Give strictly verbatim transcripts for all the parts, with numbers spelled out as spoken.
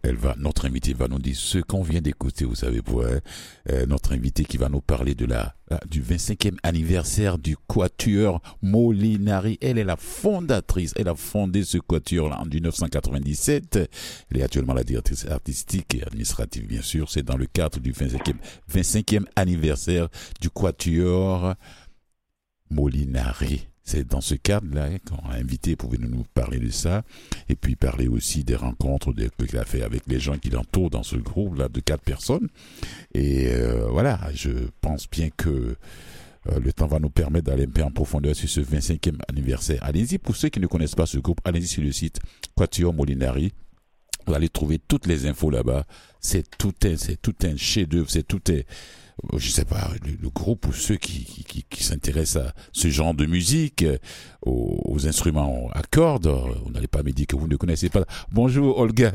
Elle va, notre invité va nous dire ce qu'on vient d'écouter, vous savez, pour hein, euh, notre invité qui va nous parler de la du vingt-cinquième anniversaire du Quatuor Molinari. Elle est la fondatrice, elle a fondé ce Quatuor en dix-neuf cent quatre-vingt-dix-sept. Elle est actuellement la directrice artistique et administrative, bien sûr. C'est dans le cadre du vingt-cinquième, vingt-cinquième anniversaire du Quatuor Molinari. C'est dans ce cadre-là hein, qu'on a invité, pouvez-nous nous parler de ça, et puis parler aussi des rencontres de, qu'il a fait avec les gens qui l'entourent dans ce groupe-là de quatre personnes. Et euh, voilà, je pense bien que euh, le temps va nous permettre d'aller un peu en profondeur sur ce vingt-cinquième anniversaire. Allez-y, pour ceux qui ne connaissent pas ce groupe, allez-y sur le site Quatuor Molinari. Vous allez trouver toutes les infos là-bas. C'est tout un, c'est tout un chef-d'œuvre, c'est tout un, je sais pas, le, le groupe ou ceux qui, qui, qui, qui s'intéressent à ce genre de musique, aux, aux instruments à cordes. Vous n'allez pas me dire que vous ne connaissez pas. Bonjour Olga.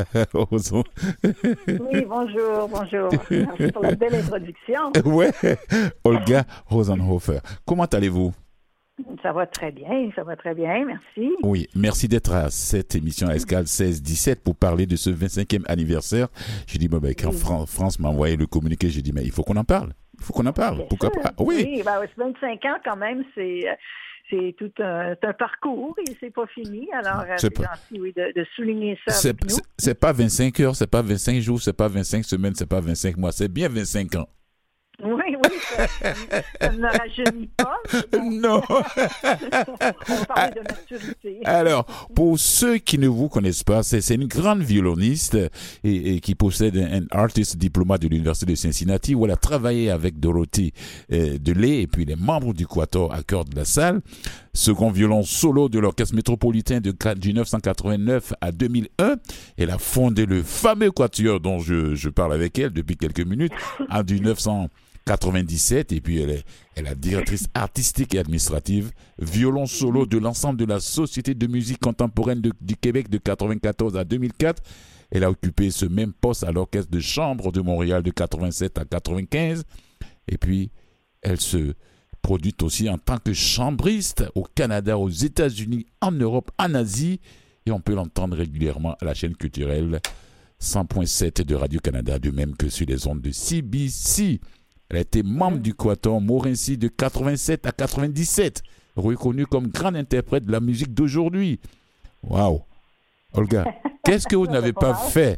Oui, bonjour, bonjour. Merci pour la belle introduction. Ouais, Olga Rosenhofer. Comment allez-vous? Ça va très bien, ça va très bien, merci. Oui, merci d'être à cette émission à Escale seize dix-sept pour parler de ce vingt-cinquième anniversaire. J'ai dit, bon, ben, quand oui. Fran- France m'a envoyé le communiqué, j'ai dit, mais il faut qu'on en parle. Il faut qu'on en parle. Bien Pourquoi sûr. pas? Oui. Oui, ben, vingt-cinq ans quand même, c'est, c'est tout un, c'est un parcours et c'est pas fini. Alors, c'est, c'est pas... gentil, oui, de, de souligner ça c'est, avec nous. C'est, c'est pas vingt-cinq heures, c'est pas vingt-cinq jours, c'est pas vingt-cinq semaines, c'est pas vingt-cinq mois, c'est bien vingt-cinq ans. Oui, oui, ça, ça ne rajeunit pas. Non. On parle de maturité. Alors, pour ceux qui ne vous connaissent pas, c'est, c'est une grande violoniste et, et qui possède un, un artist diplômé de l'Université de Cincinnati où elle a travaillé avec Dorothy euh, Delay et puis les membres du Quatuor à cordes de la salle. Second violon solo de l'Orchestre métropolitain de dix-neuf cent quatre-vingt-neuf à deux mille un. Elle a fondé le fameux Quatuor dont je, je parle avec elle depuis quelques minutes en dix-neuf cent quatre-vingt-dix-sept et puis elle est, elle est directrice artistique et administrative, violon solo de l'ensemble de la Société de musique contemporaine de, du Québec de quatre-vingt-quatorze à deux mille quatre. Elle a occupé ce même poste à l'Orchestre de chambre de Montréal de quatre-vingt-sept à quatre-vingt-quinze et puis elle se produit aussi en tant que chambriste au Canada, aux États-Unis, en Europe, en Asie et on peut l'entendre régulièrement à la chaîne culturelle cent point sept de Radio-Canada, de même que sur les ondes de C B C. Elle a été membre du Quatuor Morincy de quatre-vingt-sept à quatre-vingt-dix-sept, reconnue comme grande interprète de la musique d'aujourd'hui. Waouh! Olga, qu'est-ce que vous n'avez pas fait?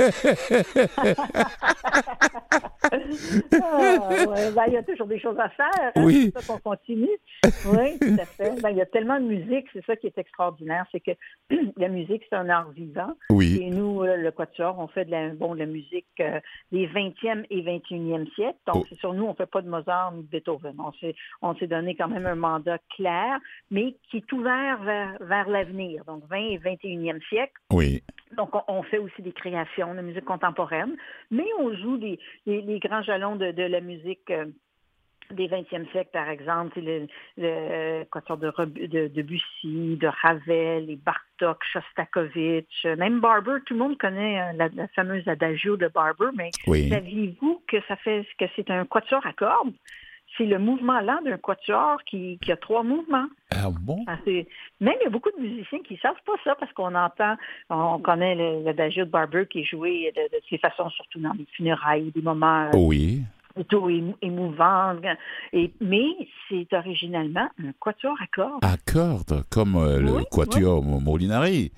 ah, ouais, ben, il y a toujours des choses à faire. Hein, oui. C'est ça qu'on continue. Oui, tout à fait. Ben, il y a tellement de musique, c'est ça qui est extraordinaire, c'est que la musique, c'est un art vivant. Oui. Et nous, le Quatuor, on fait de la, bon, de la musique euh, des vingtième et vingt et unième siècle. Donc, oh. c'est sur nous, on ne fait pas de Mozart ni de Beethoven. On s'est, on s'est donné quand même un mandat clair, mais qui est ouvert vers, vers l'avenir. Donc, vingt et vingt et unième siècle. Oui. Donc, on, on fait aussi des créations de musique contemporaine, mais on joue des, les, les grands jalons de, de la musique euh, des vingtième siècle, par exemple, le, le Quatuor de, de, de Bussy, de Ravel, les Bartók, Shostakovich, même Barber. Tout le monde connaît la, la fameuse adagio de Barber, mais oui. saviez-vous que ça fait que c'est un quatuor à cordes? C'est le mouvement lent d'un quatuor qui, qui a trois mouvements. Ah bon? Ah, c'est... Même il y a beaucoup de musiciens qui ne savent pas ça parce qu'on entend, on connaît le, l'adagio de Barber qui est joué de, de ces façons, surtout dans les funérailles, des moments euh, oui. plutôt émouvants. Et, mais c'est originalement un quatuor à cordes. À cordes, comme euh, le oui, Quatuor oui. Molinari.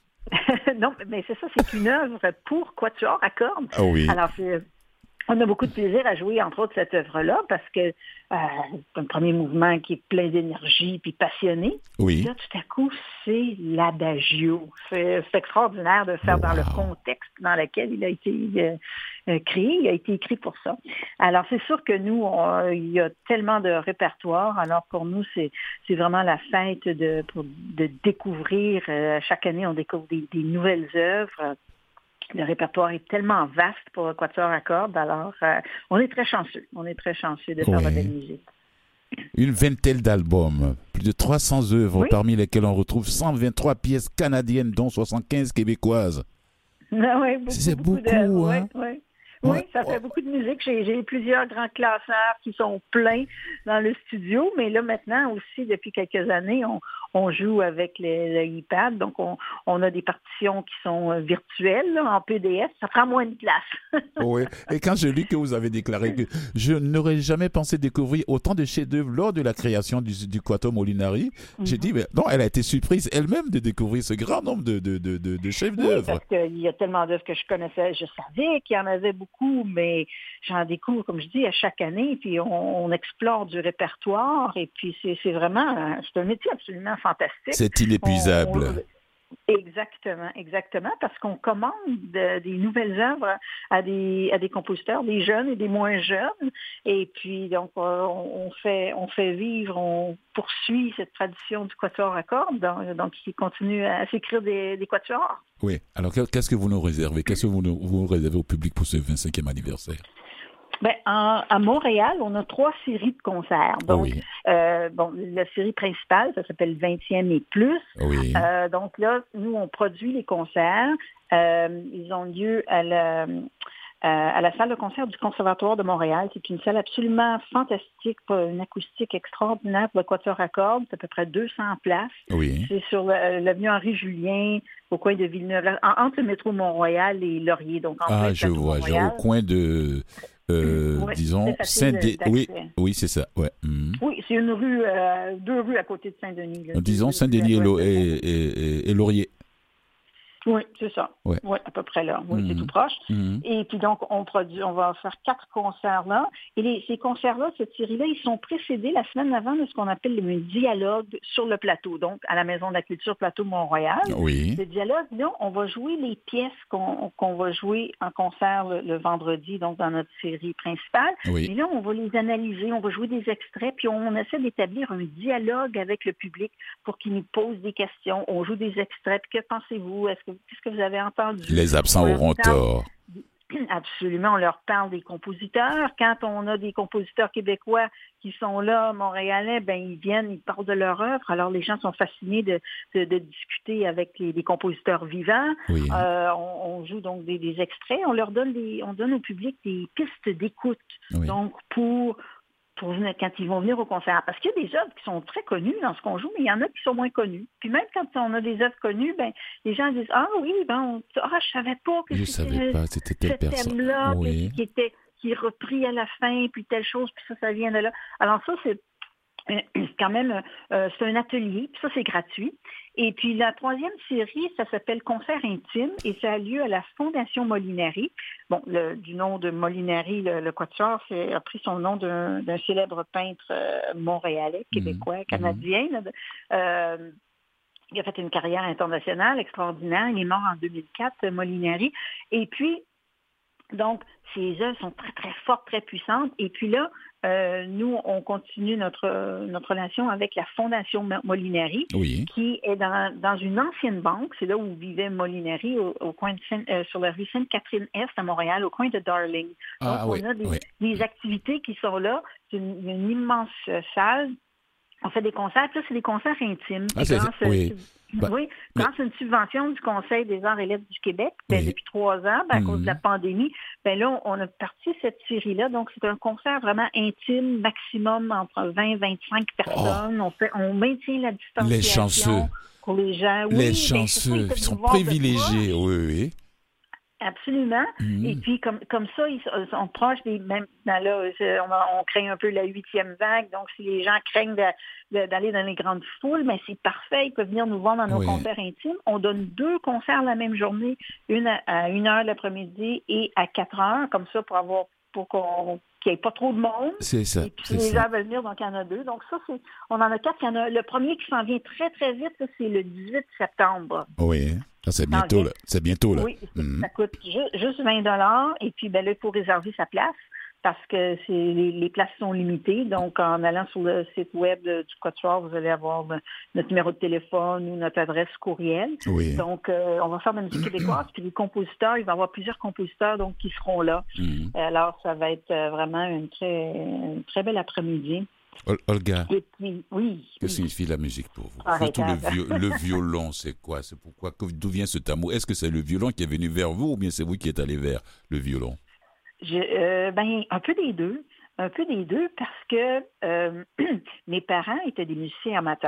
Non, mais c'est ça, c'est une œuvre pour quatuor à cordes. Ah oui. Alors, c'est... On a beaucoup de plaisir à jouer, entre autres, cette œuvre-là, parce que euh, c'est un premier mouvement qui est plein d'énergie puis passionné. Oui. Là, tout à coup, c'est l'adagio. C'est, c'est extraordinaire de faire wow. dans le contexte dans lequel il a été euh, euh, créé. Il a été écrit pour ça. Alors, c'est sûr que nous, on, il y a tellement de répertoires. Alors, pour nous, c'est, c'est vraiment la fête de, pour, de découvrir. Euh, chaque année, on découvre des, des nouvelles œuvres. Le répertoire est tellement vaste pour le quatuor à cordes, alors euh, on est très chanceux. On est très chanceux de faire oui. de la belle musique. Une vingtaine d'albums, plus de trois cents œuvres, oui. parmi lesquelles on retrouve cent vingt-trois pièces canadiennes, dont soixante-quinze québécoises. Ah oui, beaucoup, c'est beaucoup, beaucoup, de, hein? Oui, oui. Oui, ouais. ça fait beaucoup de musique. J'ai, j'ai plusieurs grands classeurs qui sont pleins dans le studio, mais là maintenant aussi, depuis quelques années, on, on joue avec l'iPad, donc on, on a des partitions qui sont euh, virtuelles là, en P D F, ça prend moins de place. Oui, et quand j'ai lu que vous avez déclaré que je n'aurais jamais pensé découvrir autant de chefs-d'œuvre lors de la création du, du Quatuor Molinari, mm-hmm. j'ai dit, mais non, elle a été surprise elle-même de découvrir ce grand nombre de, de, de, de, de chefs-d'œuvre. Oui, parce qu'il y a tellement d'œuvres que je connaissais, je savais qu'il y en avait beaucoup, mais j'en découvre, comme je dis, à chaque année, puis on, on explore du répertoire, et puis c'est, c'est vraiment, c'est un métier absolument fantastique. C'est inépuisable. On, on, Exactement, exactement, parce qu'on commande de, des nouvelles œuvres à des à des compositeurs, des jeunes et des moins jeunes, et puis donc on, on fait on fait vivre, on poursuit cette tradition du quatuor à cordes, donc, donc il continue à s'écrire des, des quatuors. Oui. Alors qu'est-ce que vous nous réservez Qu'est-ce que vous nous vous réservez au public pour ce vingt-cinquième anniversaire? Ben, en, à Montréal, on a trois séries de concerts. Donc, oui. euh, bon, la série principale, ça s'appelle vingtième et plus. Oui. Euh, donc là, nous, on produit les concerts. Euh, ils ont lieu à la, euh, à la salle de concert du Conservatoire de Montréal. C'est une salle absolument fantastique, une acoustique extraordinaire pour le quatuor à cordes. C'est à peu près deux cents places. Oui. C'est sur l'avenue Henri-Julien, au coin de Villeneuve, entre le métro Mont-Royal et Laurier. Donc, en ah, je vois, je vois, au coin de... Euh, ouais, disons Saint-Denis. Oui, oui, c'est ça. Ouais. Mm-hmm. Oui, c'est une rue, euh, deux rues à côté de Saint-Denis. Là. Disons Saint-Denis et, et, et, et Laurier. Oui, c'est ça. Ouais. Oui, à peu près là. Oui, mmh. c'est tout proche. Mmh. Et puis donc, on produit, on va faire quatre concerts là. Et les, ces concerts-là, cette série-là, ils sont précédés la semaine avant de ce qu'on appelle le dialogue sur le plateau, donc à la Maison de la Culture Plateau Mont-Royal. Oui. Le dialogue, là, on va jouer les pièces qu'on, qu'on va jouer en concert le, le vendredi, donc dans notre série principale. Oui. Et là, on va les analyser, on va jouer des extraits, puis on essaie d'établir un dialogue avec le public pour qu'il nous pose des questions. On joue des extraits, puis que pensez-vous? Est-ce que Qu'est-ce que vous avez entendu? Les absents auront tort. Absolument, on leur parle des compositeurs. Quand on a des compositeurs québécois qui sont là, montréalais, ben ils viennent, ils parlent de leur œuvre. Alors les gens sont fascinés de, de, de discuter avec les, les compositeurs vivants. Oui. Euh, on, on joue donc des, des extraits. On leur donne des, on donne au public des pistes d'écoute. Oui. Donc pour pour venir, quand ils vont venir au concert. Parce qu'il y a des œuvres qui sont très connues dans ce qu'on joue, mais il y en a qui sont moins connues. Puis même quand on a des œuvres connues, ben les gens disent « Ah oui, ben, ah, je savais pas que je c'était savais pas, c'était telle ce personne. thème-là oui. qui, qui était qui est repris à la fin, puis telle chose, puis ça, ça vient de là. » Alors ça, c'est quand même, euh, c'est un atelier, puis ça, c'est gratuit. Et puis la troisième série, ça s'appelle Concert intime et ça a lieu à la Fondation Molinari. Bon, le, du nom de Molinari, le, le quatuor, c'est, a pris son nom d'un, d'un célèbre peintre euh, montréalais, québécois, mmh. canadien. Là, euh, il a fait une carrière internationale extraordinaire. Il est mort en deux mille quatre, Molinari. Et puis, donc, ces œuvres sont très, très fortes, très puissantes. Et puis là, euh, nous, on continue notre, notre relation avec la Fondation Molinari, oui. qui est dans, dans une ancienne banque. C'est là où vivait Molinari, au, au coin de Saint, euh, sur la rue Sainte-Catherine-Est à Montréal, au coin de Darling. Donc, ah, on oui, a des, oui. des activités qui sont là. C'est une, une immense salle. On fait des concerts. Puis là, c'est des concerts intimes. Ah, c'est, c'est, oui. Bah, oui, grâce mais... à une subvention du Conseil des arts et lettres du Québec, ben, oui. depuis trois ans, ben, à mmh. cause de la pandémie, ben là, on a parti cette série-là. Donc, c'est un concert vraiment intime, maximum entre vingt et vingt-cinq personnes. Oh. On, fait, on maintient la distanciation les chanceux. Pour les gens. Les oui, chanceux, ils sont privilégiés, oui, oui. Absolument. Mmh. Et puis, comme, comme ça, ils sont proches des mêmes. Ben là, on, on craint un peu la huitième vague. Donc, si les gens craignent de, de, d'aller dans les grandes foules, mais c'est parfait. Ils peuvent venir nous voir dans nos oui. concerts intimes. On donne deux concerts la même journée, une à, à une heure l'après-midi et à quatre heures, comme ça, pour avoir pour qu'on qu'il n'y ait pas trop de monde. C'est ça. Et puis, c'est les ça. gens veulent venir, donc il y en a deux. Donc, ça, c'est. On en a quatre. Il y en a, le premier qui s'en vient très, très vite, là, c'est le dix-huit septembre. Oui. Ça, c'est bientôt, là. C'est bientôt, là. Oui, mmh. ça coûte ju- juste vingt dollars. Et puis, ben là, il faut réserver sa place parce que c'est, les, les places sont limitées. Donc, en allant sur le site web de, du Quatuor, vous allez avoir ben, notre numéro de téléphone ou notre adresse courriel. Oui. Donc, euh, on va faire de la musique québécoise. Puis, les compositeurs, il va y avoir plusieurs compositeurs donc, qui seront là. Mmh. Alors, ça va être vraiment une très, une très belle après-midi. Olga, et puis, oui, que oui. signifie la musique pour vous? Surtout le, viol- le violon, c'est quoi? C'est pourquoi? D'où vient cet amour? Est-ce que c'est le violon qui est venu vers vous ou bien c'est vous qui êtes allé vers le violon? Je, euh, ben, un peu des deux. Un peu des deux parce que euh, mes parents étaient des musiciens amateurs.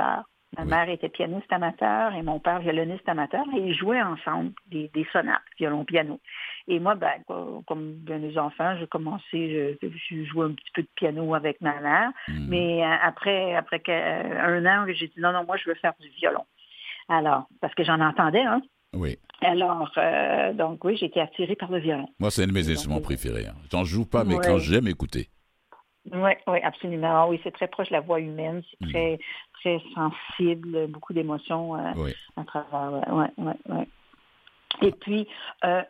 Ma oui. mère était pianiste amateur et mon père violoniste amateur et ils jouaient ensemble des, des sonates, violon-piano. Et moi, ben, comme bien les enfants, j'ai commencé, je, je jouais un petit peu de piano avec ma mère, mm-hmm. mais après, après un an, j'ai dit non, non, moi, je veux faire du violon. Alors, parce que j'en entendais, hein. Oui. Alors, euh, donc oui, j'ai été attirée par le violon. Moi, c'est un de mes instruments donc, préférés. Hein. J'en joue pas, mais ouais. quand j'aime écouter. Oui, oui, absolument. Oui, c'est très proche de la voix humaine, c'est mmh. très, très sensible, beaucoup d'émotions euh, oui. à travers. Oui, oui, oui. Et puis, euh,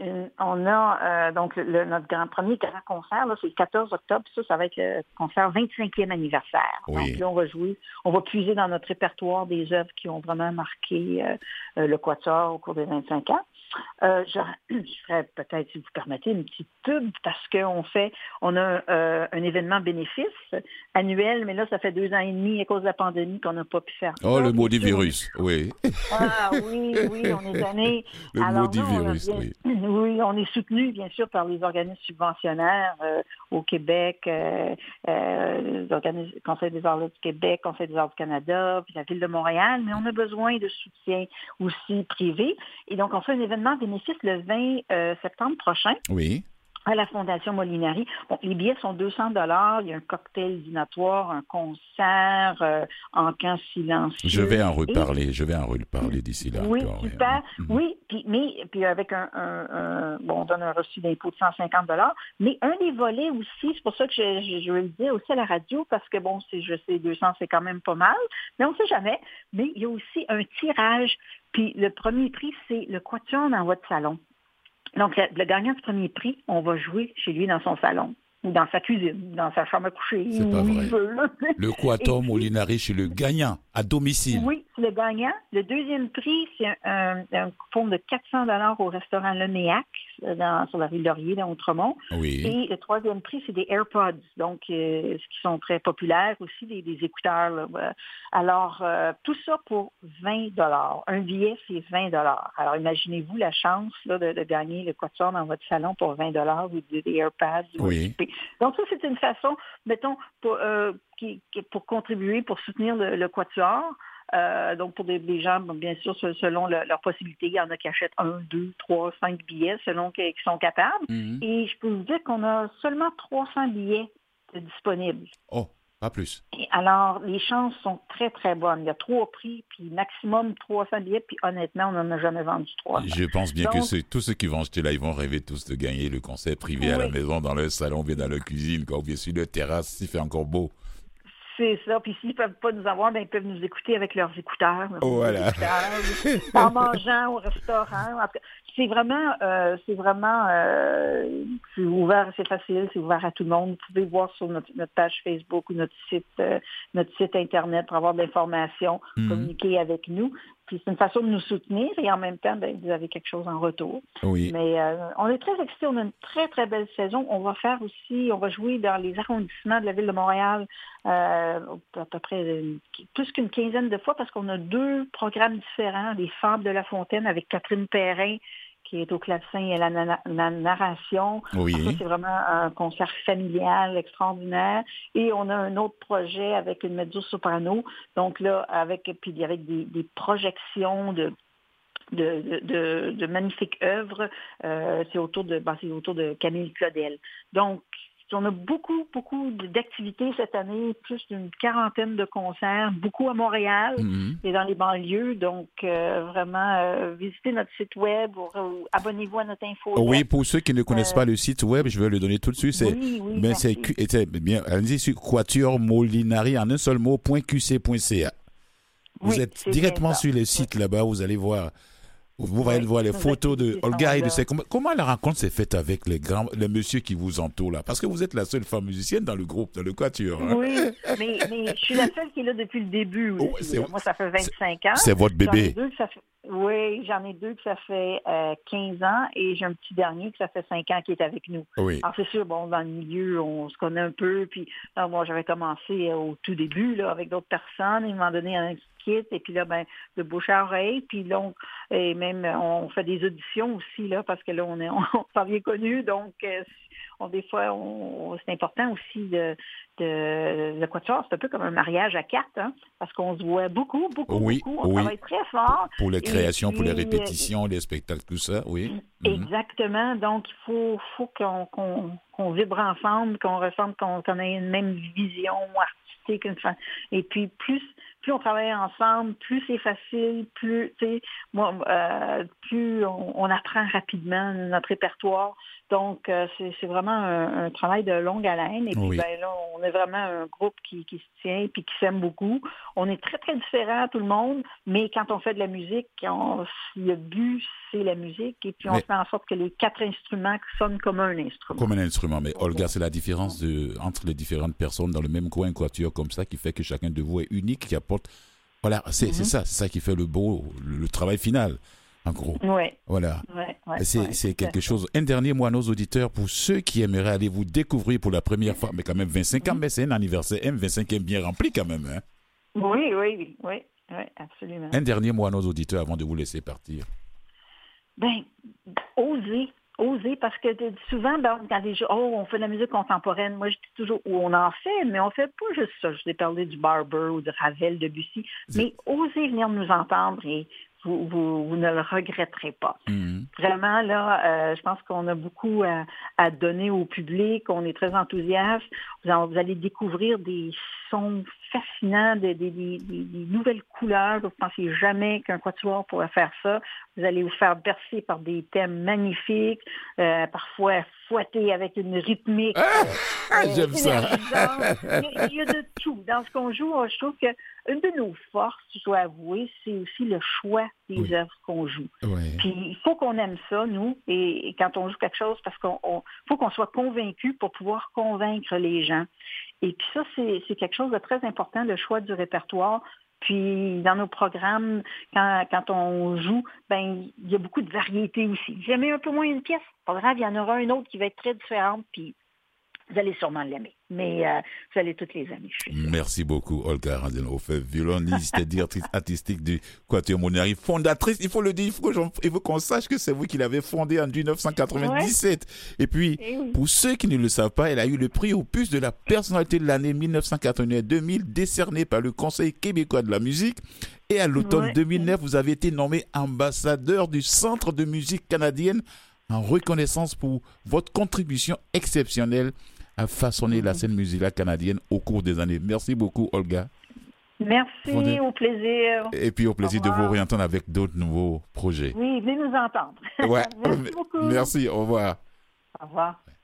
on a euh, donc le, notre grand, premier grand concert, là, c'est le quatorze octobre. Ça, ça va être le concert vingt-cinquième anniversaire. Oui. Donc là, on va jouer, on va puiser dans notre répertoire des œuvres qui ont vraiment marqué euh, le Quatuor au cours des vingt-cinq ans. Euh, je, je ferais peut-être, si vous permettez, une petite pub parce qu'on fait, on a euh, un événement bénéfice annuel, mais là, ça fait deux ans et demi à cause de la pandémie qu'on n'a pas pu faire oh, ça. le maudit virus, oui. Ah oui, oui, on est donné. Le Alors, maudit là, virus, bien, oui. Oui, on est soutenu, bien sûr, par les organismes subventionnaires euh, au Québec, euh, euh, le Conseil des arts du Québec, Conseil des arts du Canada, puis la Ville de Montréal, mais on a besoin de soutien aussi privé. Et donc, on fait un événement bénéfice le vingt euh, septembre prochain. Oui. À la Fondation Molinari. Bon, les billets sont deux cents dollars. Il y a un cocktail dînatoire, un concert euh, en camp silencieux. Je vais en reparler. Et... Je vais en reparler d'ici là. Oui, encore, super. Oui, oui puis, mais puis avec un, un, un... Bon, on donne un reçu d'impôt de cent cinquante dollars. Mais un des volets aussi, c'est pour ça que je, je, je veux le dire aussi à la radio, parce que, bon, c'est, je sais, deux cents, c'est quand même pas mal. Mais on ne sait jamais. Mais il y a aussi un tirage. Puis le premier prix, c'est le Quatuor dans votre salon. Donc, le, le gagnant du premier prix, on va jouer chez lui dans son salon, ou dans sa cuisine, dans sa chambre à coucher. C'est pas vrai. Veut, le Quatuor Molinari chez le gagnant, à domicile. Oui, c'est le gagnant. Le deuxième prix, c'est un, un, un coupon de quatre cents dollars au restaurant Le Méac, dans, sur la rue Laurier, dans Outremont. Oui. Et le troisième prix, c'est des AirPods, donc euh, qui sont très populaires aussi, des, des écouteurs. Là. Alors, euh, tout ça pour vingt dollars. Un billet, c'est vingt dollars. Alors, imaginez-vous la chance là, de, de gagner le Quatuor dans votre salon pour vingt dollars ou des, des AirPods. Oui. Donc, ça, c'est une façon, mettons, pour, euh, qui, qui, pour contribuer, pour soutenir le, le Quatuor. Euh, donc, pour des, des gens, bien sûr, selon le, leurs possibilités, il y en a qui achètent un, deux, trois, cinq billets selon qu'ils sont capables. Mm-hmm. Et je peux vous dire qu'on a seulement trois cents billets disponibles. Oh, pas plus. Et alors, les chances sont très, très bonnes. Il y a trois prix, puis maximum trois cents billets, puis honnêtement, on n'en a jamais vendu trois cents. Je pense bien donc, que ceux, tous ceux qui vont acheter là, ils vont rêver tous de gagner le concert privé oui. à la maison, dans leur salon, bien dans leur cuisine, ou bien sur leur terrasse, s'il fait encore beau. C'est ça. Puis s'ils ne peuvent pas nous avoir, ben, ils peuvent nous écouter avec leurs écouteurs. Leurs voilà. écouteurs en mangeant au restaurant. En tout cas, c'est vraiment, euh, c'est vraiment euh, c'est ouvert, c'est facile, c'est ouvert à tout le monde. Vous pouvez voir sur notre, notre page Facebook ou notre site, euh, notre site Internet pour avoir de l'information, mm-hmm. communiquer avec nous. Puis c'est une façon de nous soutenir et en même temps, ben, vous avez quelque chose en retour. Oui. Mais euh, on est très excités, on a une très, très belle saison. On va faire aussi, on va jouer dans les arrondissements de la Ville de Montréal euh, à peu près euh, plus qu'une quinzaine de fois parce qu'on a deux programmes différents, les Fables de la Fontaine avec Catherine Perrin, qui est au clavecin et à la, na- la narration. Oui. Ça, c'est vraiment un concert familial extraordinaire. Et on a un autre projet avec une mezzo-soprano. Donc là, avec puis avec des, des projections de de, de, de magnifiques œuvres. Euh, c'est autour de ben, c'est autour de Camille Claudel. Donc, on a beaucoup, beaucoup d'activités cette année, plus d'une quarantaine de concerts, beaucoup à Montréal mm-hmm. et dans les banlieues. Donc, euh, vraiment, euh, visitez notre site web ou, ou abonnez-vous à notre info. Oui, pour ceux qui ne connaissent euh, pas le site web, je vais le donner tout de suite. C'est, oui, oui, mais c'est, c'est bien, allez-y sur Quatuor Molinari en un seul mot, .qc.ca. Vous oui, êtes directement sur le site oui. là-bas, vous allez voir. Vous allez oui, voir les photos de Olga et de ses... Comment, comment la rencontre s'est faite avec les grands, les messieurs qui vous entourent là? Parce que vous êtes la seule femme musicienne dans le groupe, dans le Quatuor. Hein? Oui, mais, mais je suis la seule qui est là depuis le début. Aussi. Oh, c'est, Moi, ça fait vingt-cinq ans. C'est votre bébé. J'en ai deux que ça fait, oui, j'en ai deux que ça fait euh, quinze ans et j'ai un petit dernier que ça fait cinq ans qui est avec nous. Oui. Alors, c'est sûr, bon, dans le milieu, on se connaît un peu. Puis, alors, moi, j'avais commencé au tout début là, avec d'autres personnes. Et à un moment donné, quitte. Et puis là, ben, de bouche à oreille. Puis donc, et même, on fait des auditions aussi, là, parce que là, on est, on, on s'en vient connu. Donc, euh, on, des fois, on, c'est important aussi de, de, le quatuor, c'est un peu comme un mariage à quatre, hein, parce qu'on se voit beaucoup, beaucoup, Oui, beaucoup. On oui. travaille très fort. Pour les créations, puis, pour les répétitions, les spectacles, tout ça, oui. Exactement. Donc, il faut, faut qu'on, qu'on, qu'on vibre ensemble, qu'on ressemble, qu'on, qu'on ait une même vision artistique. Une... Et puis, plus, plus on travaille ensemble, plus c'est facile, plus, tu sais, moi, euh, plus on, on apprend rapidement notre répertoire. Donc, euh, c'est, c'est vraiment un, un travail de longue haleine. Et puis, oui. ben là, on est vraiment un groupe qui, qui se tient et qui s'aime beaucoup. On est très, très différents, tout le monde, mais quand on fait de la musique, on, le but, c'est la musique. Et puis, on mais, fait en sorte que les quatre instruments sonnent comme un instrument. Comme un instrument. Mais Olga, c'est la différence de, entre les différentes personnes dans le même coin, quatuor comme ça, qui fait que chacun de vous est unique, qui apporte... Voilà, c'est, mm-hmm. c'est ça, c'est ça qui fait le beau, le, le travail final. En gros. Oui. Voilà. Ouais, ouais, c'est ouais, c'est quelque chose. Un dernier mot à nos auditeurs, pour ceux qui aimeraient aller vous découvrir pour la première fois, mais quand même vingt-cinq ans, mais c'est un anniversaire, un vingt-cinquième bien rempli quand même. Hein? Oui, oui, oui, oui, oui, absolument. Un dernier mot à nos auditeurs avant de vous laisser partir. Ben, oser. Oser, parce que souvent, ben, quand les gens, oh, on fait de la musique contemporaine, moi je dis toujours, ou on en fait, mais on fait pas juste ça. Je vous ai parlé du Barber ou de Ravel, de Debussy, mais oser venir nous entendre et Vous, vous, vous ne le regretterez pas. Mmh. Vraiment, là, euh, je pense qu'on a beaucoup à, à donner au public. On est très enthousiaste. Vous, en, vous allez découvrir des sons fascinants, des, des, des, des nouvelles couleurs. Vous ne pensiez jamais qu'un quatuor pourrait faire ça. Vous allez vous faire bercer par des thèmes magnifiques, euh, parfois fouettés avec une rythmique. Ah, euh, j'aime ça. Il y, a, il y a de tout. Dans ce qu'on joue, je trouve que une de nos forces, je dois avouer, c'est aussi le choix des oui. œuvres qu'on joue. Oui. Puis il faut qu'on aime ça, nous, et, et quand on joue quelque chose, parce qu'on on, faut qu'on soit convaincu pour pouvoir convaincre les gens. Et puis ça, c'est, c'est quelque chose de très important, le choix du répertoire. Puis dans nos programmes, quand, quand on joue, ben il y a beaucoup de variété aussi. Vous aimez un peu moins une pièce, pas grave, il y en aura une autre qui va être très différente, puis vous allez sûrement l'aimer. Mais euh, vous allez toutes les aimer. Merci beaucoup, Olga Randenhofer, violoniste et directrice artistique du Quatuor Monari, fondatrice, il faut le dire, il faut, il faut qu'on sache que c'est vous qui l'avez fondé en dix-neuf cent quatre-vingt-dix-sept. Ouais. Et puis, et oui. pour ceux qui ne le savent pas, elle a eu le prix Opus de la personnalité de l'année dix-neuf cent quatre-vingt-un deux mille, décerné par le Conseil québécois de la musique. Et à l'automne ouais. deux mille neuf, vous avez été nommé ambassadeur du Centre de musique canadienne en reconnaissance pour votre contribution exceptionnelle à façonner mmh. la scène musicale canadienne au cours des années. Merci beaucoup, Olga. Merci, Fondé. Au plaisir. Et puis au plaisir de vous réentendre avec d'autres nouveaux projets. Oui, venez nous entendre. Ouais. Merci beaucoup. Merci, au revoir. Au revoir.